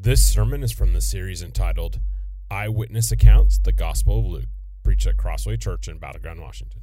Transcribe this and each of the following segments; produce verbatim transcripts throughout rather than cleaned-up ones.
This sermon is from the series entitled Eyewitness Accounts, the Gospel of Luke, preached at Crossway Church in Battleground, Washington.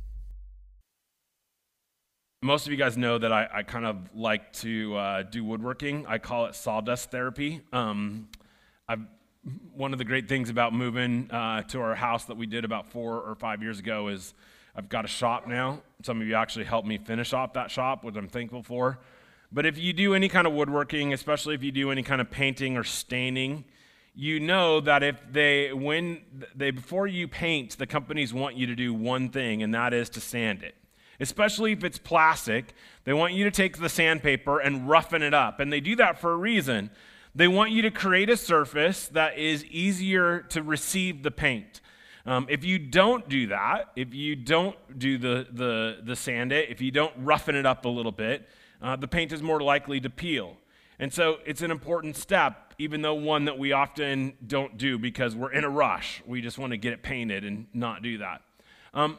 Most of you guys know that I, I kind of like to uh, do woodworking. I call it sawdust therapy. Um, I've, one of the great things about moving uh, to our house that we did about four or five years ago is I've got a shop now. Some of you actually helped me finish off that shop, which I'm thankful for. But if you do any kind of woodworking, especially if you do any kind of painting or staining, you know that if they, when they, before you paint, the companies want you to do one thing, and that is to sand it. Especially if it's plastic, they want you to take the sandpaper and roughen it up. And they do that for a reason. They want you to create a surface that is easier to receive the paint. Um, if you don't do that, if you don't do the, the, the sand it, if you don't roughen it up a little bit, Uh, the paint is more likely to peel. And so it's an important step, even though one that we often don't do because we're in a rush. We just want to get it painted and not do that. Um,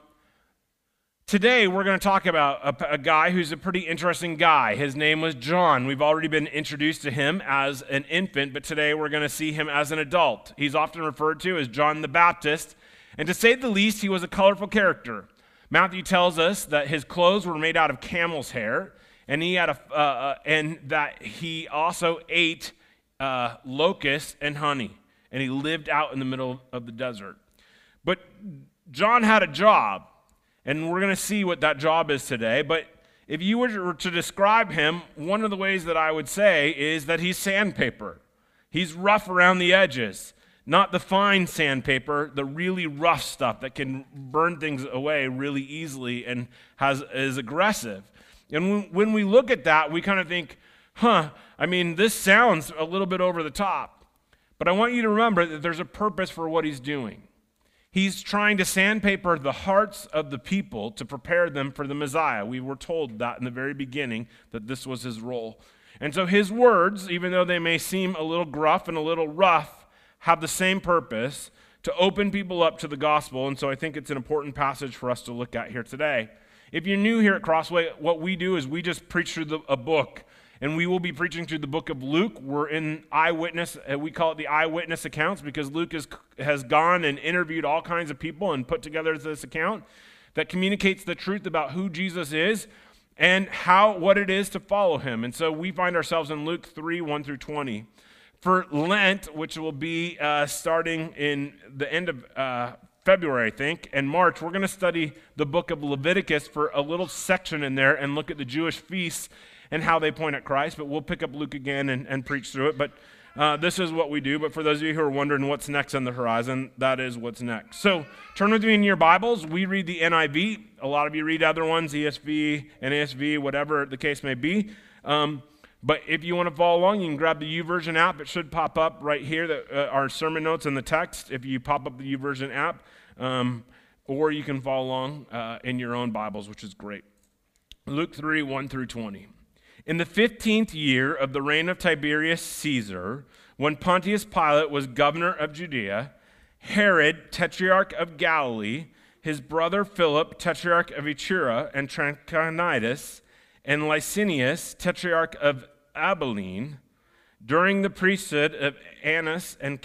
today, we're going to talk about a, a guy who's a pretty interesting guy. His name was John. We've already been introduced to him as an infant, but today we're going to see him as an adult. He's often referred to as John the Baptist, and to say the least, he was a colorful character. Matthew tells us that his clothes were made out of camel's hair, And he had a, uh, uh, and that he also ate uh, locusts and honey, and he lived out in the middle of the desert. But John had a job, and we're going to see what that job is today. But if you were to describe him, one of the ways that I would say is that he's sandpaper. He's rough around the edges, not the fine sandpaper, the really rough stuff that can burn things away really easily and has is aggressive. And when we look at that, we kind of think, huh, I mean, this sounds a little bit over the top. But I want you to remember that there's a purpose for what he's doing. He's trying to sandpaper the hearts of the people to prepare them for the Messiah. We were told that in the very beginning, that this was his role. And so his words, even though they may seem a little gruff and a little rough, have the same purpose, to open people up to the gospel. And so I think it's an important passage for us to look at here today. If you're new here at Crossway, what we do is we just preach through the, a book, and we will be preaching through the book of Luke. We're in eyewitness, we call it the eyewitness accounts because Luke is, has gone and interviewed all kinds of people and put together this account that communicates the truth about who Jesus is and how what it is to follow him. And so we find ourselves in Luke three, one through twenty. For Lent, which will be uh, starting in the end of uh, February, I think, and March, we're going to study the book of Leviticus for a little section in there and look at the Jewish feasts and how they point at Christ, but we'll pick up Luke again and, and preach through it. But uh, this is what we do. But for those of you who are wondering what's next on the horizon, that is what's next. So turn with me in your Bibles. We read the N I V. A lot of you read other ones, E S V, N A S V, whatever the case may be. Um, But if you want to follow along, you can grab the YouVersion app. It should pop up right here, that, uh, our sermon notes and the text, if you pop up the YouVersion app. Um, or you can follow along uh, in your own Bibles, which is great. Luke three, one through twenty. In the fifteenth year of the reign of Tiberius Caesar, when Pontius Pilate was governor of Judea, Herod, tetrarch of Galilee, his brother Philip, tetrarch of Iturea and Trachonitis, and Licinius, tetrarch of Abilene, during the priesthood of Annas and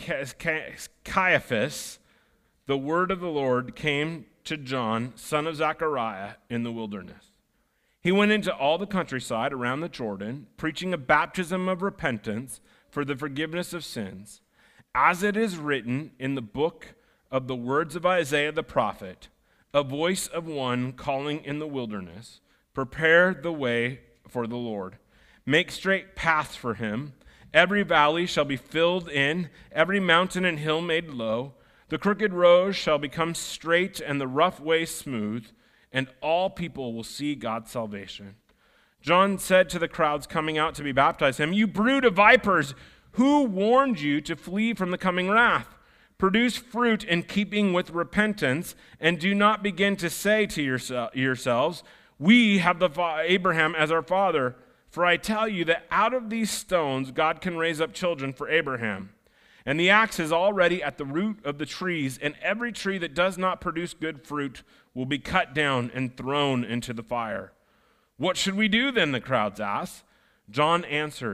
Caiaphas, the word of the Lord came to John, son of Zechariah, in the wilderness. He went into all the countryside around the Jordan, preaching a baptism of repentance for the forgiveness of sins, as it is written in the book of the words of Isaiah the prophet, a voice of one calling in the wilderness, prepare the way for the Lord. Make straight paths for him. Every valley shall be filled in, every mountain and hill made low. The crooked road shall become straight and the rough way smooth, and all people will see God's salvation. John said to the crowds coming out to be baptized him, "You brood of vipers, who warned you to flee from the coming wrath? Produce fruit in keeping with repentance, and do not begin to say to yourselves, we have the fa- Abraham as our father. For I tell you that out of these stones God can raise up children for Abraham. And the axe is already at the root of the trees, and every tree that does not produce good fruit will be cut down and thrown into the fire." "What should we do then?" the crowds asked. John answered,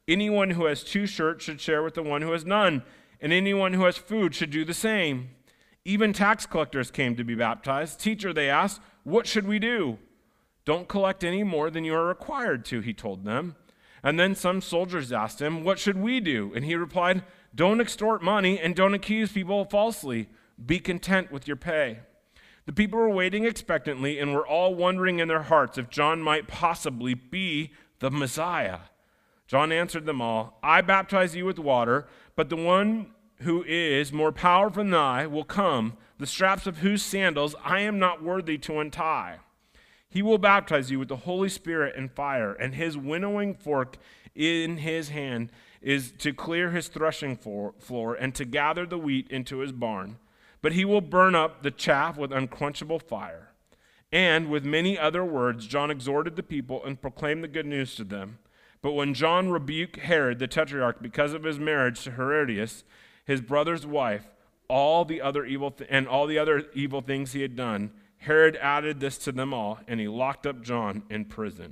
Anyone who has two shirts should share with the one who has none, and anyone who has food should do the same. Even tax collectors came to be baptized. Teacher, they asked, what should we do? Don't collect any more than you are required to, he told them. And then some soldiers asked him, what should we do? And he replied, don't extort money and don't accuse people falsely. Be content with your pay. The people were waiting expectantly and were all wondering in their hearts if John might possibly be the Messiah. John answered them all, I baptize you with water, but the one who is more powerful than I will come, the straps of whose sandals I am not worthy to untie. He will baptize you with the Holy Spirit and fire, and his winnowing fork in his hand is to clear his threshing floor and to gather the wheat into his barn. But he will burn up the chaff with unquenchable fire. And with many other words, John exhorted the people and proclaimed the good news to them. But when John rebuked Herod the Tetrarch because of his marriage to Herodias, his brother's wife, all the other evil th- and all the other evil things he had done, Herod added this to them all, and he locked up John in prison.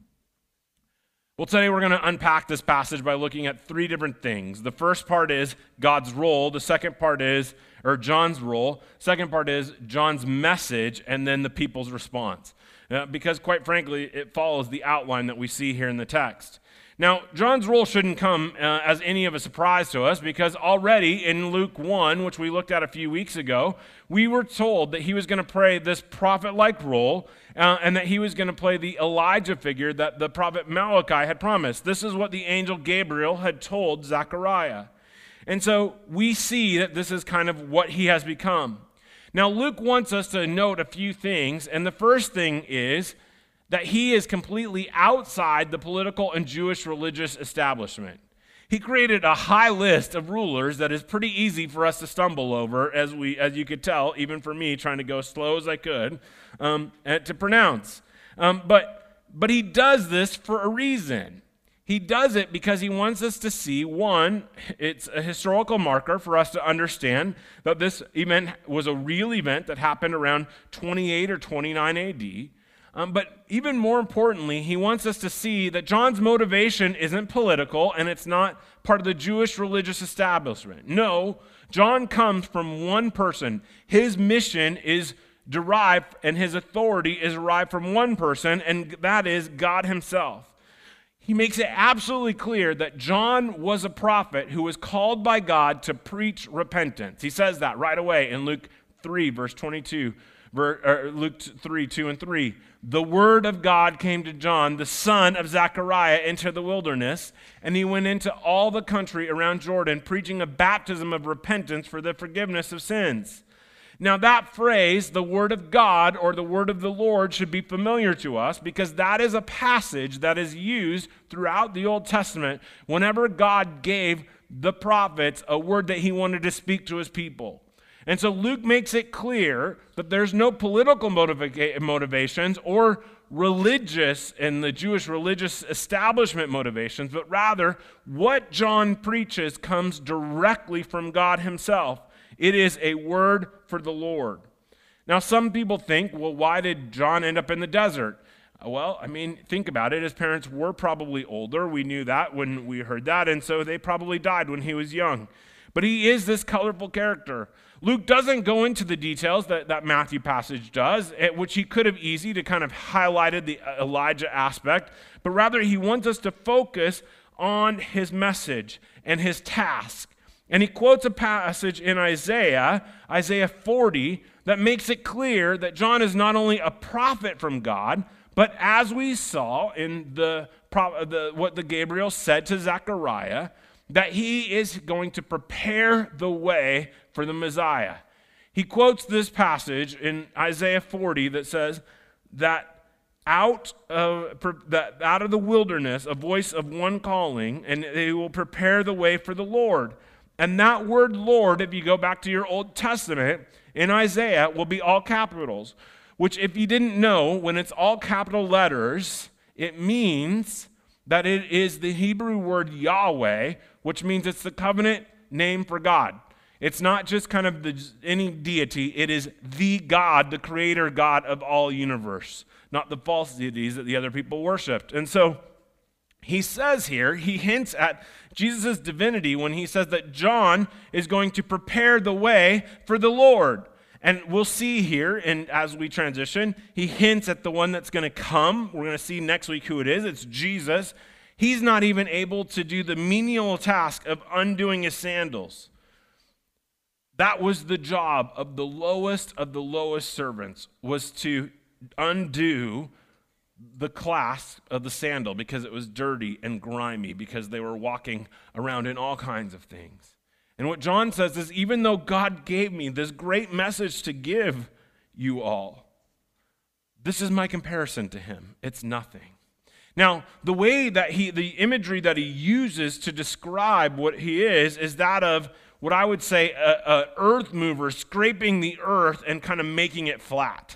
Well, today we're going to unpack this passage by looking at three different things. The first part is God's role. The second part is, or John's role. Second part is John's message, and then the people's response. Uh, because quite frankly, it follows the outline that we see here in the text. Now, John's role shouldn't come uh, as any of a surprise to us, because already in Luke one, which we looked at a few weeks ago, we were told that he was going to play this prophet-like role, uh, and that he was going to play the Elijah figure that the prophet Malachi had promised. This is what the angel Gabriel had told Zechariah. And so we see that this is kind of what he has become. Now, Luke wants us to note a few things, and the first thing is that he is completely outside the political and Jewish religious establishment. He created a high list of rulers that is pretty easy for us to stumble over, as we, as you could tell, even for me, trying to go as slow as I could, um, and to pronounce. Um, but, but he does this for a reason. He does it because he wants us to see, one, it's a historical marker for us to understand that this event was a real event that happened around twenty-eight or twenty-nine A D, Um, but even more importantly, he wants us to see that John's motivation isn't political and it's not part of the Jewish religious establishment. No, John comes from one person. His mission is derived and his authority is derived from one person, and that is God himself. He makes it absolutely clear that John was a prophet who was called by God to preach repentance. He says that right away in Luke three, verse twenty-two. Luke three, two and three. The word of God came to John, the son of Zechariah, into the wilderness, and he went into all the country around Jordan, preaching a baptism of repentance for the forgiveness of sins. Now that phrase, the word of God or the word of the Lord, should be familiar to us because that is a passage that is used throughout the Old Testament whenever God gave the prophets a word that he wanted to speak to his people. And so Luke makes it clear that there's no political motiva- motivations or religious and the Jewish religious establishment motivations, but rather what John preaches comes directly from God himself. It is a word for the Lord. Now, some people think, well, why did John end up in the desert? Well, I mean, think about it. His parents were probably older. We knew that when we heard that, and so they probably died when he was young. But he is this colorful character. Luke doesn't go into the details that that Matthew passage does, which he could have easy to kind of highlighted the Elijah aspect, but rather he wants us to focus on his message and his task. And he quotes a passage in Isaiah, Isaiah forty, that makes it clear that John is not only a prophet from God, but as we saw in the, the what the Gabriel said to Zechariah, that he is going to prepare the way for the Messiah. He quotes this passage in Isaiah forty that says that out of, that out of the wilderness, a voice of one calling, and they will prepare the way for the Lord. And that word Lord, if you go back to your Old Testament, in Isaiah, will be all capitals, which if you didn't know, when it's all capital letters, it means that it is the Hebrew word Yahweh, which means it's the covenant name for God. It's not just kind of the, any deity. It is the God, the creator God of all universe, not the false deities that the other people worshipped. And so he says here, he hints at Jesus' divinity when he says that John is going to prepare the way for the Lord. And we'll see here, and as we transition, he hints at the one that's going to come. We're going to see next week who it is. It's Jesus. He's not even able to do the menial task of undoing his sandals. That was the job of the lowest of the lowest servants, was to undo the clasp of the sandal because it was dirty and grimy, because they were walking around in all kinds of things. And what John says is, even though God gave me this great message to give you all, this is my comparison to him. It's nothing. Now, the way that he, the imagery that he uses to describe what he is, is that of what I would say a, a earth mover scraping the earth and kind of making it flat.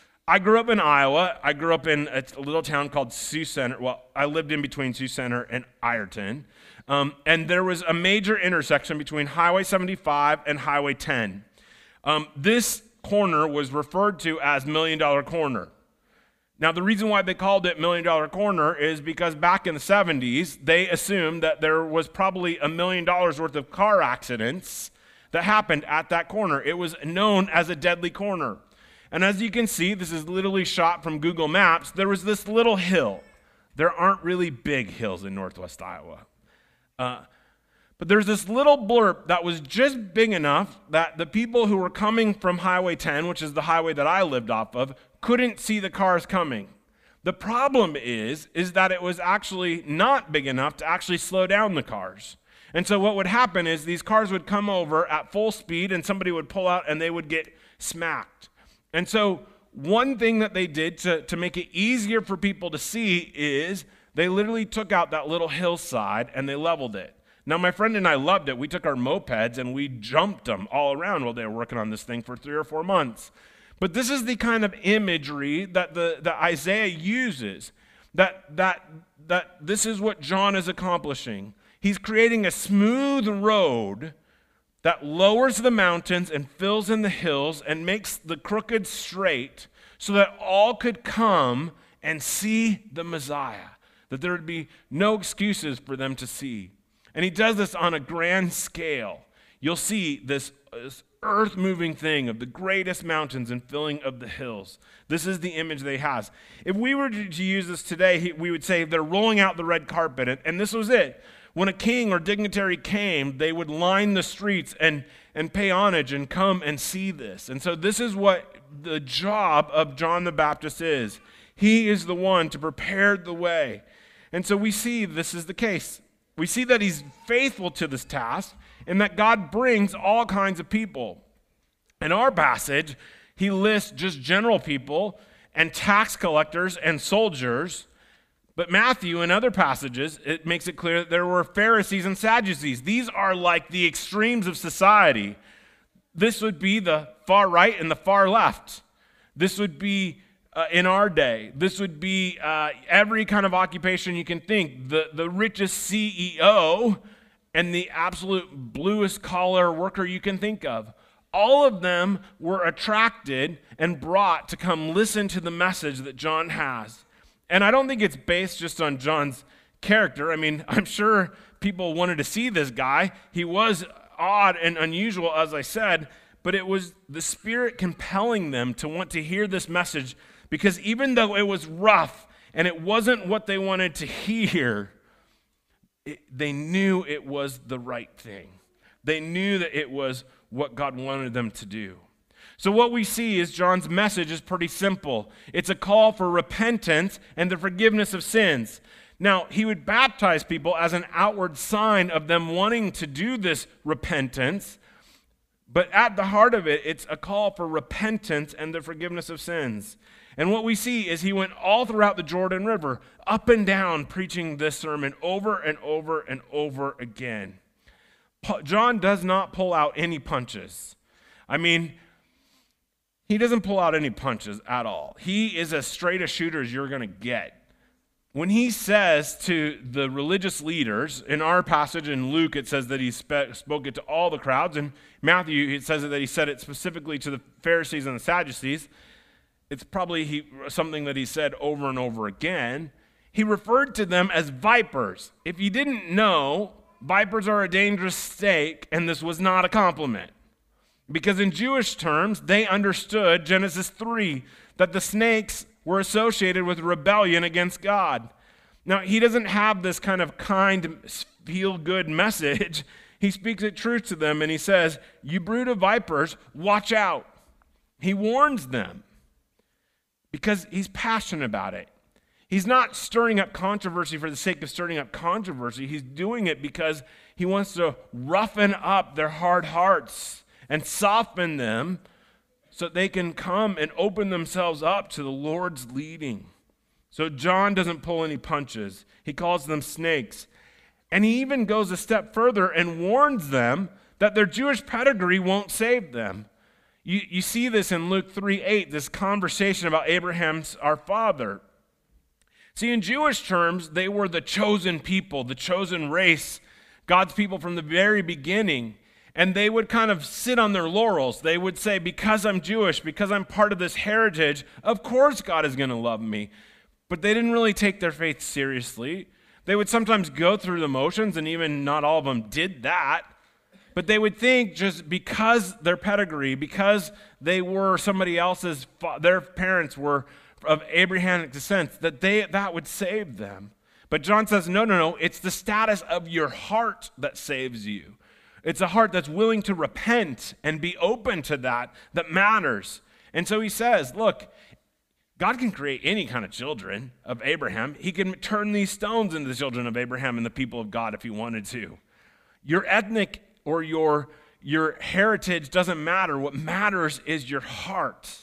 I grew up in Iowa. I grew up in a little town called Sioux Center. Well, I lived in between Sioux Center and Ironton. Um, and there was a major intersection between Highway seventy-five and Highway ten. Um, this corner was referred to as Million Dollar Corner. Now, the reason why they called it Million Dollar Corner is because back in the seventies, they assumed that there was probably a million dollars worth of car accidents that happened at that corner. It was known as a deadly corner. And as you can see, this is literally shot from Google Maps. There was this little hill. There aren't really big hills in Northwest Iowa. Uh, but there's this little blurb that was just big enough that the people who were coming from Highway ten, which is the highway that I lived off of, couldn't see the cars coming. The problem is, is that it was actually not big enough to actually slow down the cars. And so what would happen is these cars would come over at full speed and somebody would pull out and they would get smacked. And so one thing that they did to, to make it easier for people to see is they literally took out that little hillside and they leveled it. Now, my friend and I loved it. We took our mopeds and we jumped them all around while they were working on this thing for three or four months. But this is the kind of imagery that the that Isaiah uses, that, that, that this is what John is accomplishing. He's creating a smooth road that lowers the mountains and fills in the hills and makes the crooked straight so that all could come and see the Messiah, that there would be no excuses for them to see. And he does this on a grand scale. You'll see this, this earth-moving thing of the greatest mountains and filling of the hills. This is the image that he has. If we were to use this today, he, we would say they're rolling out the red carpet, and, and this was it. When a king or dignitary came, they would line the streets and, and pay homage and come and see this. And so this is what the job of John the Baptist is. He is the one to prepare the way. And so we see this is the case. We see that he's faithful to this task and that God brings all kinds of people. In our passage, he lists just general people and tax collectors and soldiers. But Matthew, in other passages, it makes it clear that there were Pharisees and Sadducees. These are like the extremes of society. This would be the far right and the far left. This would be uh, in our day. This would be uh, every kind of occupation you can think. The, the richest C E O and the absolute bluest collar worker you can think of. All of them were attracted and brought to come listen to the message that John has. And I don't think it's based just on John's character. I mean, I'm sure people wanted to see this guy. He was odd and unusual, as I said, but it was the Spirit compelling them to want to hear this message, because even though it was rough and it wasn't what they wanted to hear, it, they knew it was the right thing. They knew that it was what God wanted them to do. So what we see is John's message is pretty simple. It's a call for repentance and the forgiveness of sins. Now, he would baptize people as an outward sign of them wanting to do this repentance, but at the heart of it, it's a call for repentance and the forgiveness of sins. And what we see is he went all throughout the Jordan River, up and down, preaching this sermon over and over and over again. John does not pull out any punches. I mean, he doesn't pull out any punches at all. He is as straight a shooter as you're going to get. When he says to the religious leaders, in our passage in Luke, it says that he spe- spoke it to all the crowds. In Matthew, it says that he said it specifically to the Pharisees and the Sadducees. It's probably he, something that he said over and over again. he referred to them as vipers. If you didn't know, vipers are a dangerous snake, and this was not a compliment. Because in Jewish terms, they understood, Genesis three, that the snakes were associated with rebellion against God. Now, he doesn't have this kind of kind, feel-good message. He speaks it truth to them, and he says, you brood of vipers, watch out. He warns them because he's passionate about it. He's not stirring up controversy for the sake of stirring up controversy. He's doing it because he wants to roughen up their hard hearts and soften them so that they can come and open themselves up to the Lord's leading. So John doesn't pull any punches. He calls them snakes. And he even goes a step further and warns them that their Jewish pedigree won't save them. You, you see this in Luke three eight, this conversation about Abraham's our father. See, in Jewish terms, they were the chosen people, the chosen race, God's people from the very beginning. And they would kind of sit on their laurels. They would say, because I'm Jewish, because I'm part of this heritage, of course God is going to love me. But they didn't really take their faith seriously. They would sometimes go through the motions, and even not all of them did that. But they would think just because their pedigree, because they were somebody else's, their parents were of Abrahamic descent, that they that would save them. But John says, no, no, no, it's the status of your heart that saves you. It's a heart that's willing to repent and be open to that that matters. And so he says, look, God can create any kind of children of Abraham. He can turn these stones into the children of Abraham and the people of God if he wanted to. Your ethnic or your, your heritage doesn't matter. What matters is your heart.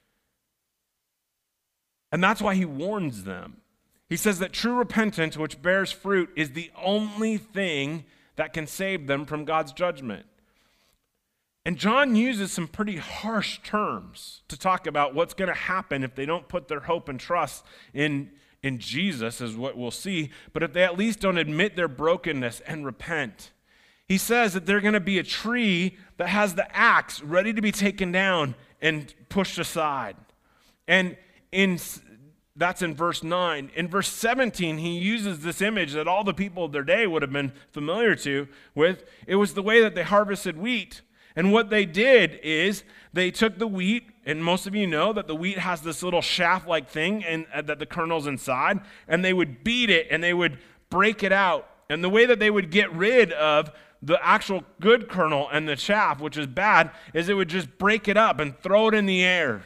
And that's why he warns them. He says that true repentance, which bears fruit, is the only thing that can save them from God's judgment. And John uses some pretty harsh terms to talk about what's going to happen if they don't put their hope and trust in, in Jesus, is what we'll see, but if they at least don't admit their brokenness and repent. He says that they're going to be a tree that has the axe ready to be taken down and pushed aside. And in That's in verse nine. In verse seventeen, he uses this image that all the people of their day would have been familiar to with. It was the way that they harvested wheat. And what they did is they took the wheat, and most of you know that the wheat has this little shaft-like thing and uh, that the kernel's inside, and they would beat it and they would break it out. And the way that they would get rid of the actual good kernel and the chaff, which is bad, is it would just break it up and throw it in the air.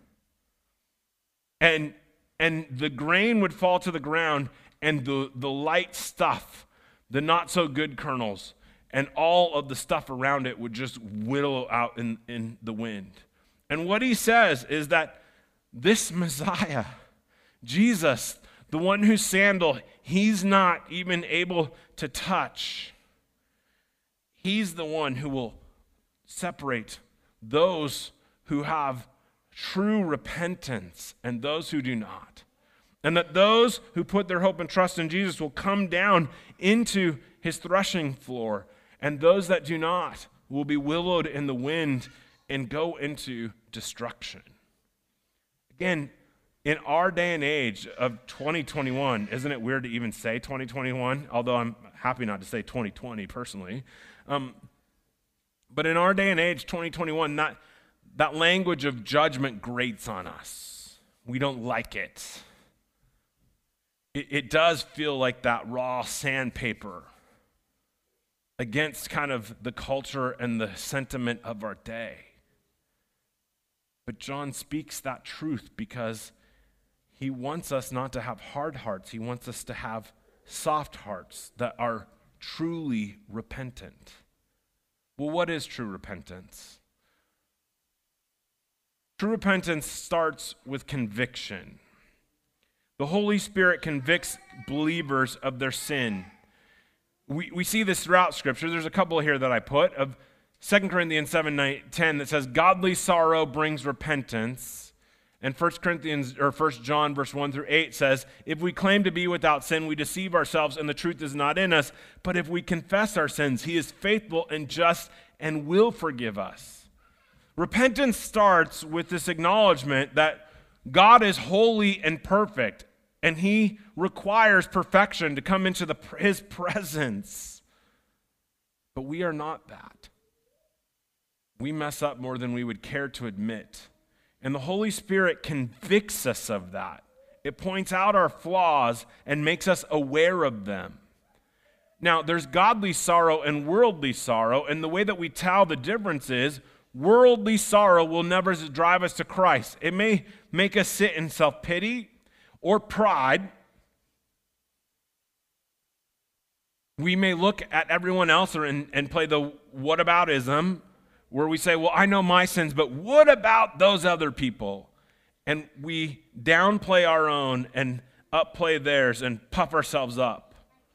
And And the grain would fall to the ground, and the, the light stuff, the not-so-good kernels, and all of the stuff around it would just whittle out in, in the wind. And what he says is that this Messiah, Jesus, the one whose sandal he's not even able to touch, he's the one who will separate those who have true repentance and those who do not. And that those who put their hope and trust in Jesus will come down into his threshing floor, and those that do not will be willowed in the wind and go into destruction. Again, in our day and age of twenty twenty-one, isn't it weird to even say twenty twenty-one? Although I'm happy not to say twenty twenty personally. Um, but in our day and age, twenty twenty-one, not that language of judgment grates on us. We don't like it. It, it does feel like that raw sandpaper against kind of the culture and the sentiment of our day. But John speaks that truth because he wants us not to have hard hearts. He wants us to have soft hearts that are truly repentant. Well, what is true repentance? True repentance starts with conviction. The Holy Spirit convicts believers of their sin. We, we see this throughout Scripture. There's a couple here that I put of Second Corinthians seven ten that says, godly sorrow brings repentance. And First Corinthians or First John verse one through eight says, if we claim to be without sin, we deceive ourselves and the truth is not in us. But if we confess our sins, he is faithful and just and will forgive us. Repentance starts with this acknowledgement that God is holy and perfect, and he requires perfection to come into the, his presence. But we are not that. We mess up more than we would care to admit. And the Holy Spirit convicts us of that. It points out our flaws and makes us aware of them. Now, there's godly sorrow and worldly sorrow, and the way that we tell the difference is worldly sorrow will never drive us to Christ. It may make us sit in self-pity or pride. We may look at everyone else or and, and play the whataboutism, where we say, well, I know my sins, but what about those other people? And we downplay our own and upplay theirs and puff ourselves up.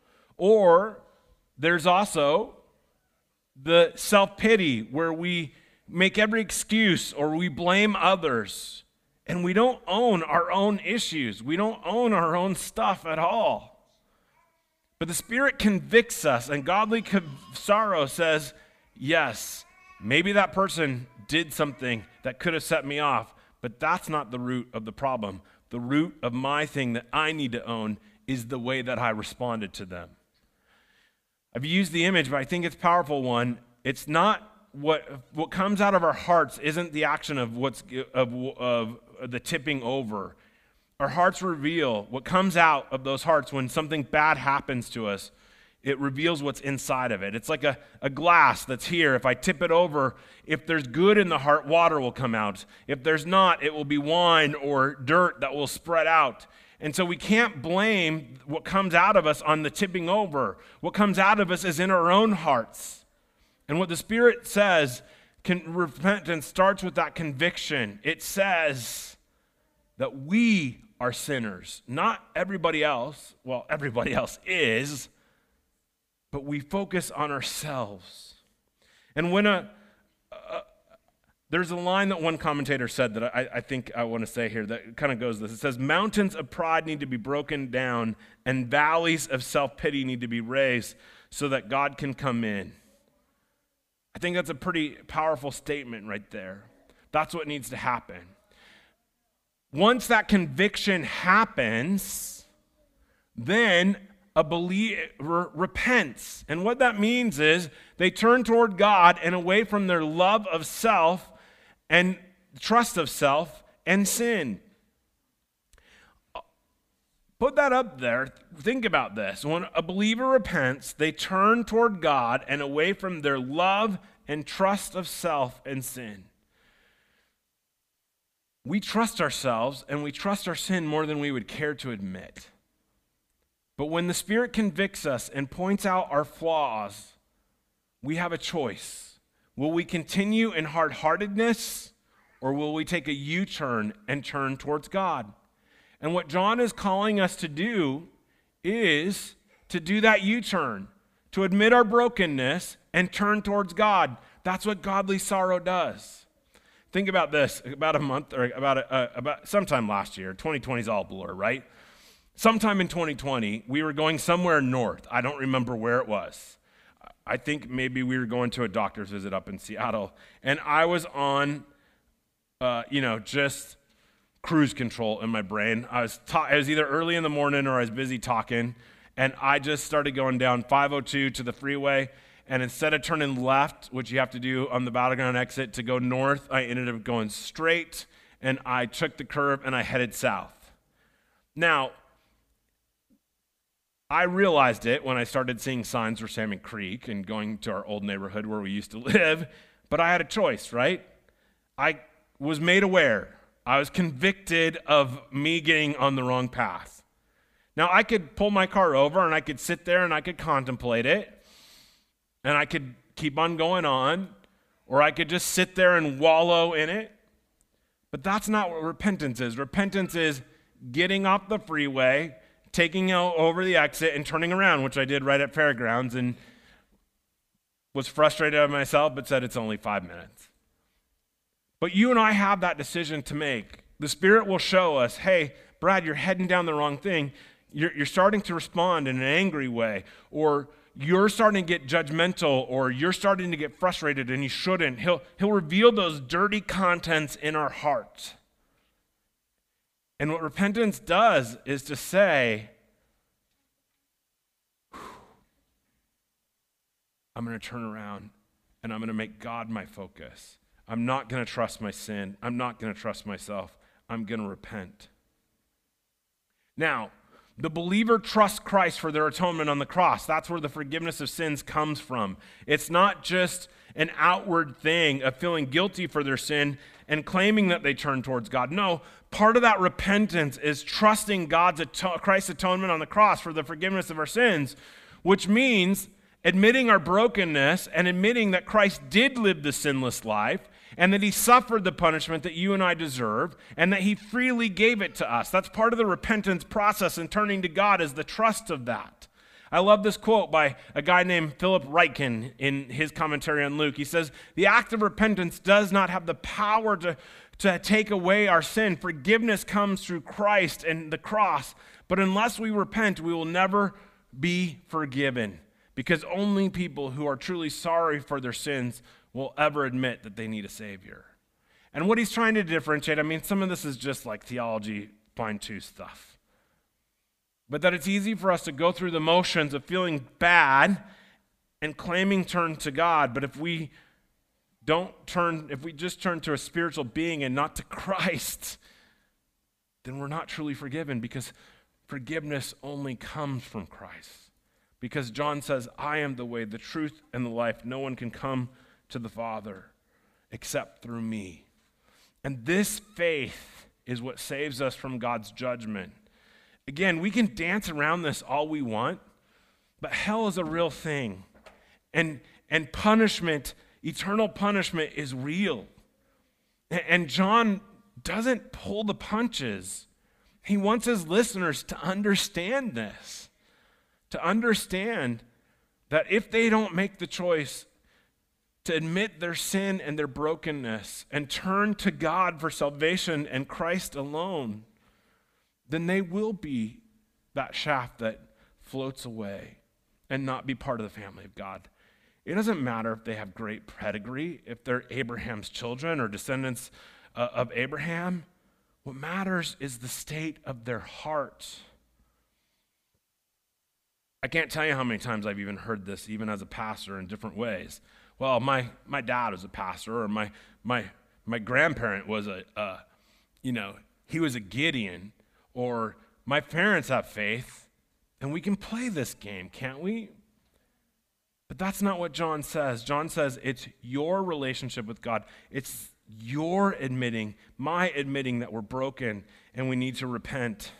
Or there's also the self-pity where we make every excuse or we blame others and we don't own our own issues. We don't own our own stuff at all. But the Spirit convicts us, and godly sorrow says, yes, maybe that person did something that could have set me off, but that's not the root of the problem. The root of my thing that I need to own is the way that I responded to them. I've used the image, but I think it's a powerful one. It's not what what comes out of our hearts isn't the action of what's of, of the tipping over. Our hearts reveal what comes out of those hearts when something bad happens to us. It reveals what's inside of it. It's like a, a glass that's here. If I tip it over, if there's good in the heart, water will come out. If there's not, it will be wine or dirt that will spread out. And so we can't blame what comes out of us on the tipping over. What comes out of us is in our own hearts. And what the Spirit says, can, repentance starts with that conviction. It says that we are sinners, not everybody else. Well, everybody else is, but we focus on ourselves. And when a, a there's a line that one commentator said that I, I think I want to say here that kind of goes this. It says, mountains of pride need to be broken down and valleys of self-pity need to be raised so that God can come in. I think that's a pretty powerful statement right there. That's what needs to happen. Once that conviction happens, then a believer repents. And what that means is they turn toward God and away from their love of self and trust of self and sin. Put that up there. Think about this. When a believer repents, they turn toward God and away from their love and trust of self and sin. We trust ourselves and we trust our sin more than we would care to admit. But when the Spirit convicts us and points out our flaws, we have a choice. Will we continue in hard-heartedness, or will we take a U-turn and turn towards God? And what John is calling us to do is to do that U-turn, to admit our brokenness and turn towards God. That's what godly sorrow does. Think about this. About a month, or about a, uh, about sometime last year, twenty twenty is all blur, right? Sometime in twenty twenty, we were going somewhere north. I don't remember where it was. I think maybe we were going to a doctor's visit up in Seattle, and I was on, uh, you know, just cruise control in my brain. I was ta- it was either early in the morning or I was busy talking, and I just started going down five oh two to the freeway, and instead of turning left, which you have to do on the Battleground exit to go north, I ended up going straight, and I took the curve, and I headed south. Now, I realized it when I started seeing signs for Salmon Creek and going to our old neighborhood where we used to live, but I had a choice, right? I was made aware. I was convicted of me getting on the wrong path. Now, I could pull my car over and I could sit there and I could contemplate it, and I could keep on going on, or I could just sit there and wallow in it. But that's not what repentance is. Repentance is getting off the freeway, taking out over the exit and turning around, which I did right at Fairgrounds, and was frustrated at myself, but said it's only five minutes. But you and I have that decision to make. The Spirit will show us, hey, Brad, you're heading down the wrong thing. You're, you're starting to respond in an angry way, or you're starting to get judgmental, or you're starting to get frustrated and you shouldn't. He'll, he'll reveal those dirty contents in our heart. And what repentance does is to say, I'm going to turn around and I'm going to make God my focus. I'm not going to trust my sin. I'm not going to trust myself. I'm going to repent. Now, the believer trusts Christ for their atonement on the cross. That's where the forgiveness of sins comes from. It's not just an outward thing of feeling guilty for their sin and claiming that they turn towards God. No, part of that repentance is trusting God's ato- Christ's atonement on the cross for the forgiveness of our sins, which means admitting our brokenness and admitting that Christ did live the sinless life and that he suffered the punishment that you and I deserve and that he freely gave it to us. That's part of the repentance process, and turning to God is the trust of that. I love this quote by a guy named Philip Ryken in his commentary on Luke. He says, the act of repentance does not have the power to, to take away our sin. Forgiveness comes through Christ and the cross, but unless we repent, we will never be forgiven, because only people who are truly sorry for their sins will ever admit that they need a Savior. And what he's trying to differentiate, I mean, some of this is just like theology fine-tooth stuff, but that it's easy for us to go through the motions of feeling bad and claiming turn to God, but if we don't turn, if we just turn to a spiritual being and not to Christ, then we're not truly forgiven, because forgiveness only comes from Christ. Because John says, I am the way, the truth, and the life. No one can come to the Father except through me. And this faith is what saves us from God's judgment. Again, we can dance around this all we want, but hell is a real thing. And, and punishment, eternal punishment, is real. And John doesn't pull the punches. He wants his listeners to understand this. To understand that if they don't make the choice to admit their sin and their brokenness and turn to God for salvation and Christ alone, then they will be that shaft that floats away and not be part of the family of God. It doesn't matter if they have great pedigree, if they're Abraham's children or descendants uh, of Abraham. What matters is the state of their heart. I can't tell you how many times I've even heard this, even as a pastor, in different ways. Well, my my dad was a pastor, or my my my grandparent was a, uh, you know, he was a Gideon, or my parents have faith, and we can play this game, can't we? But that's not what John says. John says it's your relationship with God. It's your admitting, my admitting that we're broken and we need to repent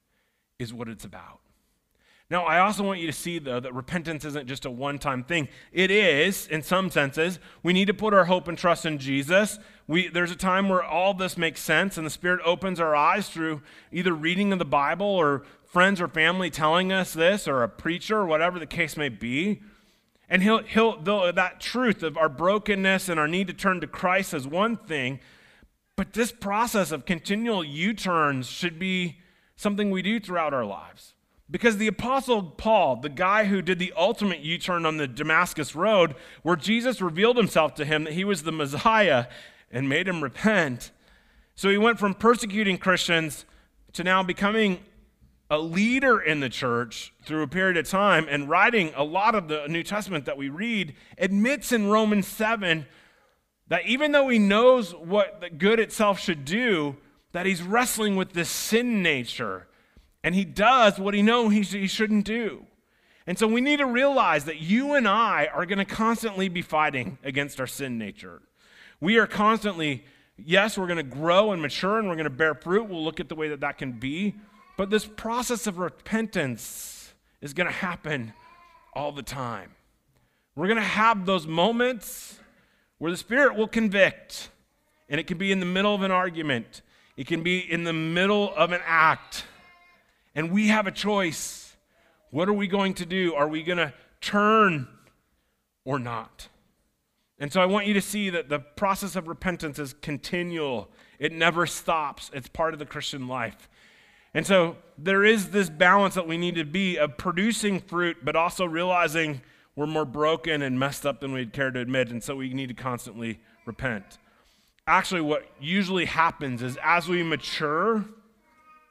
is what it's about. Now, I also want you to see, though, that repentance isn't just a one-time thing. It is, in some senses. We need to put our hope and trust in Jesus. We, there's a time where all this makes sense, and the Spirit opens our eyes through either reading of the Bible or friends or family telling us this, or a preacher, or whatever the case may be. And he'll, he'll, that truth of our brokenness and our need to turn to Christ is one thing, but this process of continual U-turns should be something we do throughout our lives. Because the Apostle Paul, the guy who did the ultimate U-turn on the Damascus Road, where Jesus revealed himself to him that he was the Messiah and made him repent. So he went from persecuting Christians to now becoming a leader in the church through a period of time, and writing a lot of the New Testament that we read, admits in Romans seven that even though he knows what the good itself should do, that he's wrestling with this sin nature. And he does what he knows he, he shouldn't do. And so we need to realize that you and I are going to constantly be fighting against our sin nature. We are constantly, yes, we're going to grow and mature and we're going to bear fruit. We'll look at the way that that can be. But this process of repentance is going to happen all the time. We're going to have those moments where the Spirit will convict. And it can be in the middle of an argument. It can be in the middle of an act. And we have a choice. What are we going to do? Are we going to turn or not? And so I want you to see that the process of repentance is continual. It never stops. It's part of the Christian life. And so there is this balance that we need to be of producing fruit, but also realizing we're more broken and messed up than we'd care to admit, and so we need to constantly repent. Actually, what usually happens is as we mature,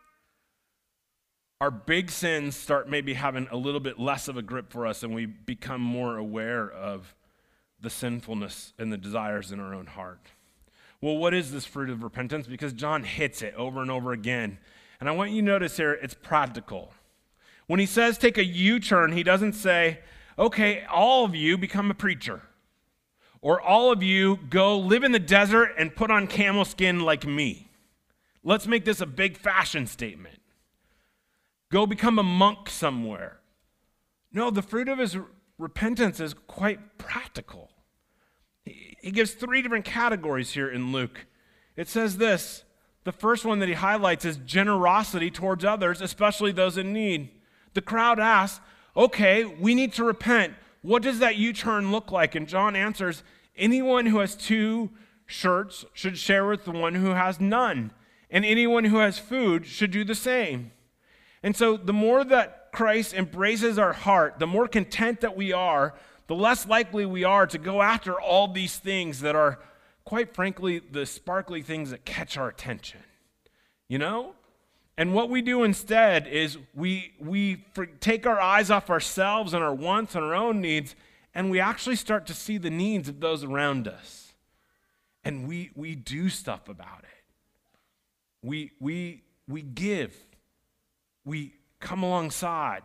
our big sins start maybe having a little bit less of a grip for us and we become more aware of the sinfulness and the desires in our own heart. Well, what is this fruit of repentance? Because John hits it over and over again. And I want you to notice here, it's practical. When he says take a U-turn, he doesn't say, okay, all of you become a preacher. Or all of you go live in the desert and put on camel skin like me. Let's make this a big fashion statement. Go become a monk somewhere. No, the fruit of his repentance is quite practical. He gives three different categories here in Luke. It says this, the first one that he highlights is generosity towards others, especially those in need. The crowd asks, okay, we need to repent. What does that U-turn look like? And John answers, anyone who has two shirts should share with the one who has none. And anyone who has food should do the same. And so the more that Christ embraces our heart, the more content that we are, the less likely we are to go after all these things that are, quite frankly, the sparkly things that catch our attention. You know? And what we do instead is we, we take our eyes off ourselves and our wants and our own needs, and we actually start to see the needs of those around us. And we, we do stuff about it. We, we, we give. We come alongside.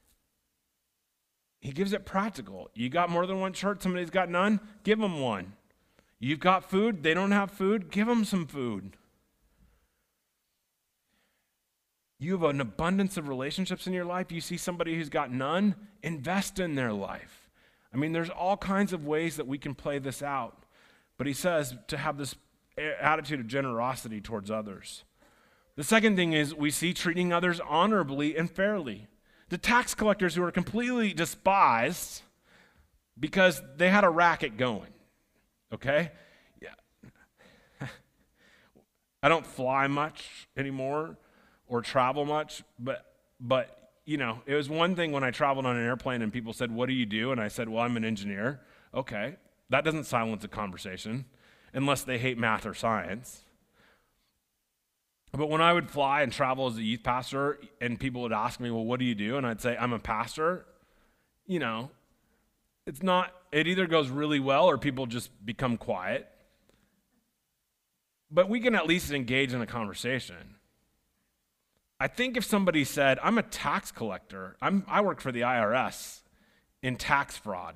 He gives it practical. You got more than one shirt, somebody's got none, give them one. You've got food, they don't have food, give them some food. You have an abundance of relationships in your life. You see somebody who's got none, invest in their life. I mean, there's all kinds of ways that we can play this out. But he says to have this attitude of generosity towards others. The second thing is we see treating others honorably and fairly. The tax collectors who are completely despised because they had a racket going, okay? Yeah. I don't fly much anymore or travel much, but, but you know, it was one thing when I traveled on an airplane and people said, what do you do? And I said, well, I'm an engineer. Okay, that doesn't silence a conversation unless they hate math or science. But when I would fly and travel as a youth pastor and people would ask me, well, what do you do? And I'd say, I'm a pastor. You know, it's not, it either goes really well or people just become quiet. But we can at least engage in a conversation. I think if somebody said, I'm a tax collector, I'm, I work for the I R S in tax fraud,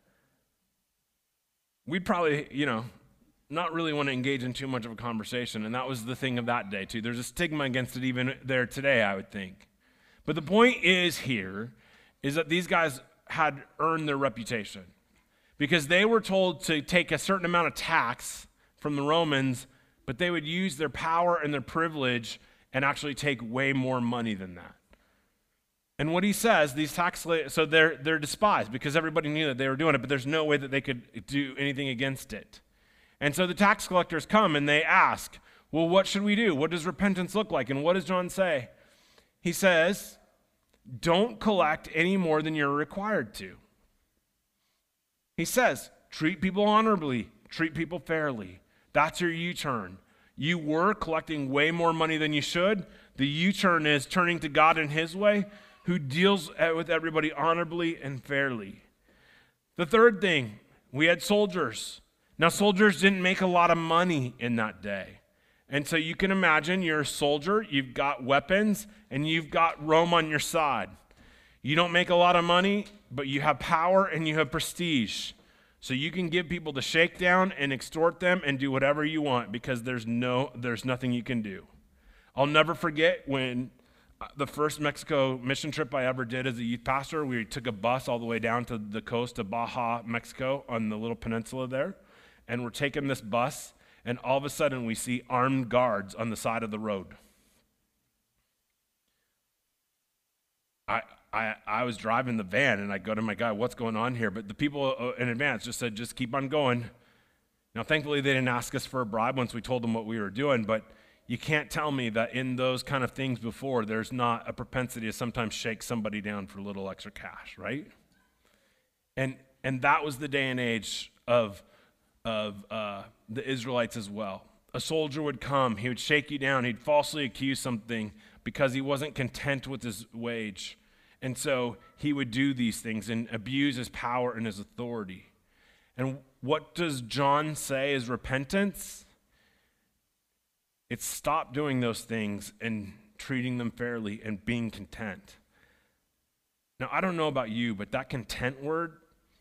we'd probably, you know, not really want to engage in too much of a conversation, and that was the thing of that day too. There's a stigma against it even there today, I would think. But the point is here is that these guys had earned their reputation because they were told to take a certain amount of tax from the Romans, but they would use their power and their privilege and actually take way more money than that. And what he says, these tax, so they're, they're despised because everybody knew that they were doing it, but there's no way that they could do anything against it. And so the tax collectors come and they ask, well, what should we do? What does repentance look like? And what does John say? He says, don't collect any more than you're required to. He says, treat people honorably, treat people fairly. That's your U-turn. You were collecting way more money than you should. The U-turn is turning to God in his way, who deals with everybody honorably and fairly. The third thing, we had soldiers. Now, soldiers didn't make a lot of money in that day. And so you can imagine you're a soldier, you've got weapons, and you've got Rome on your side. You don't make a lot of money, but you have power and you have prestige. So you can give people the shakedown and extort them and do whatever you want because there's no, there's nothing you can do. I'll never forget when the first Mexico mission trip I ever did as a youth pastor, we took a bus all the way down to the coast of Baja, Mexico, on the little peninsula there. And we're taking this bus, and all of a sudden we see armed guards on the side of the road. I, I, I was driving the van, and I go to my guy, what's going on here? But the people in advance just said, just keep on going. Now, thankfully, they didn't ask us for a bribe once we told them what we were doing, but you can't tell me that in those kind of things before, there's not a propensity to sometimes shake somebody down for a little extra cash, right? And, and that was the day and age of of uh, the Israelites as well. A soldier would come, he would shake you down, he'd falsely accuse something, because he wasn't content with his wage. And so he would do these things and abuse his power and his authority. And what does John say is repentance? It's stop doing those things and treating them fairly and being content. Now, I don't know about you, but that content word,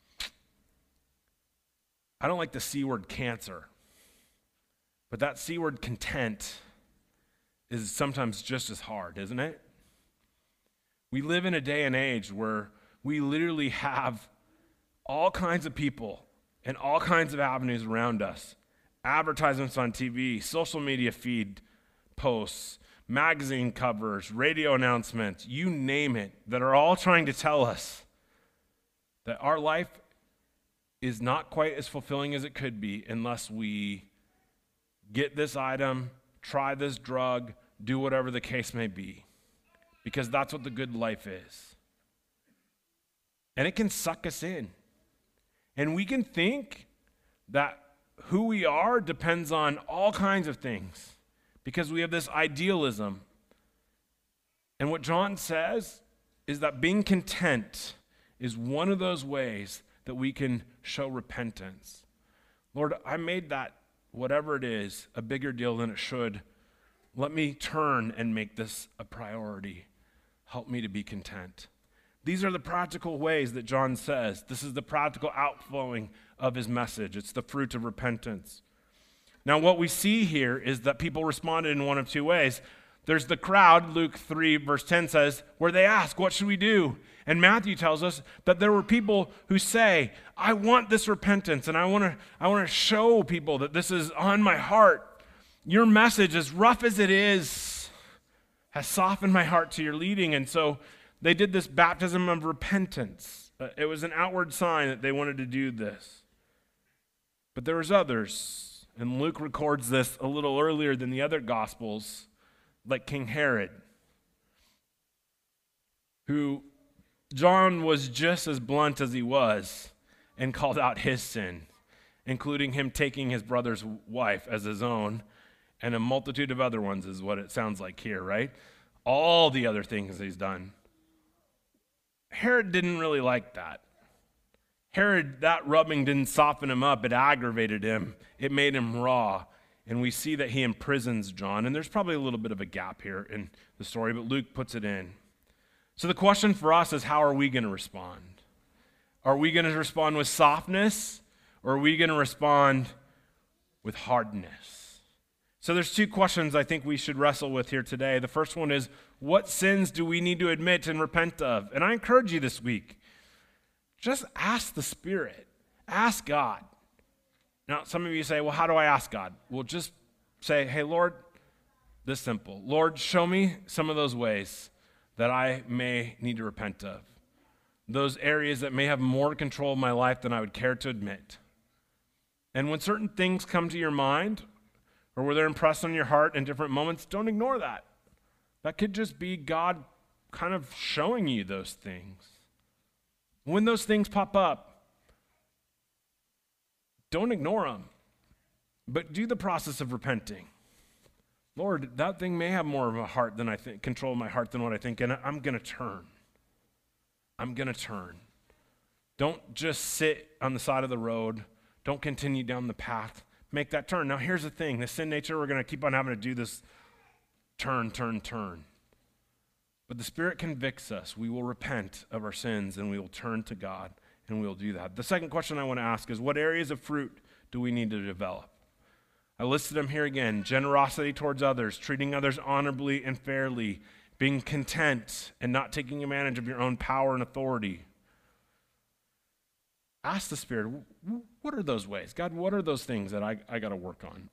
I don't like the C word cancer, but that C word content is sometimes just as hard, isn't it? We live in a day and age where we literally have all kinds of people and all kinds of avenues around us. Advertisements on T V, social media feed posts, magazine covers, radio announcements, you name it, that are all trying to tell us that our life is not quite as fulfilling as it could be unless we get this item, try this drug, do whatever the case may be, because that's what the good life is. And it can suck us in. And we can think that who we are depends on all kinds of things because we have this idealism. And what John says is that being content is one of those ways that we can show repentance. Lord, I made that, whatever it is, a bigger deal than it should. Let me turn and make this a priority. Help me to be content. These are the practical ways that John says. This is the practical outflowing of his message. It's the fruit of repentance. Now, what we see here is that people responded in one of two ways. There's the crowd, Luke three, verse ten says, where they ask, what should we do? And Matthew tells us that there were people who say, I want this repentance, and I want to I want to show people that this is on my heart. Your message, as rough as it is, has softened my heart to your leading. And so they did this baptism of repentance. Uh, it was an outward sign that they wanted to do this. But there was others, and Luke records this a little earlier than the other Gospels, like King Herod, who John was just as blunt as he was and called out his sin, including him taking his brother's wife as his own, and a multitude of other ones is what it sounds like here, right? All the other things he's done. Herod didn't really like that. Herod, that rubbing didn't soften him up. It aggravated him. It made him raw. And we see that he imprisons John. And there's probably a little bit of a gap here in the story, but Luke puts it in. So the question for us is, how are we going to respond? Are we going to respond with softness, or are we going to respond with hardness? So there's two questions I think we should wrestle with here today. The first one is, what sins do we need to admit and repent of? And I encourage you this week, just ask the Spirit. Ask God. Now, some of you say, well, how do I ask God? Well, just say, hey, Lord, this simple. Lord, show me some of those ways that I may need to repent of. Those areas that may have more control of my life than I would care to admit. And when certain things come to your mind, or where they're impressed on your heart in different moments, don't ignore that. That could just be God kind of showing you those things. When those things pop up, don't ignore them, but do the process of repenting. Lord, that thing may have more of a heart than I think, control of my heart than what I think, and I'm going to turn. I'm going to turn. Don't just sit on the side of the road. Don't continue down the path. Make that turn. Now, here's the thing. The sin nature, we're going to keep on having to do this turn, turn, turn. But the Spirit convicts us. We will repent of our sins, and we will turn to God, and we will do that. The second question I want to ask is, what areas of fruit do we need to develop? I listed them here again. Generosity towards others, treating others honorably and fairly, being content and not taking advantage of your own power and authority. Ask the Spirit, what are those ways? God, what are those things that I, I got to work on?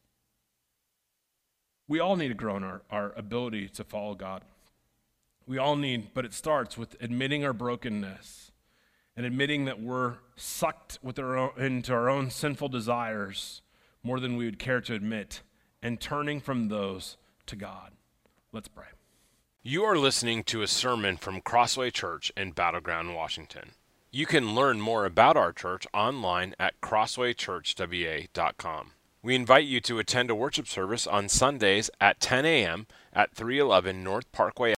We all need to grow in our, our ability to follow God. We all need, but it starts with admitting our brokenness and admitting that we're sucked with our own, into our own sinful desires more than we would care to admit, and turning from those to God. Let's pray. You are listening to a sermon from Crossway Church in Battleground, Washington. You can learn more about our church online at crossway church w a dot com. We invite you to attend a worship service on Sundays at ten a.m. at three eleven North Parkway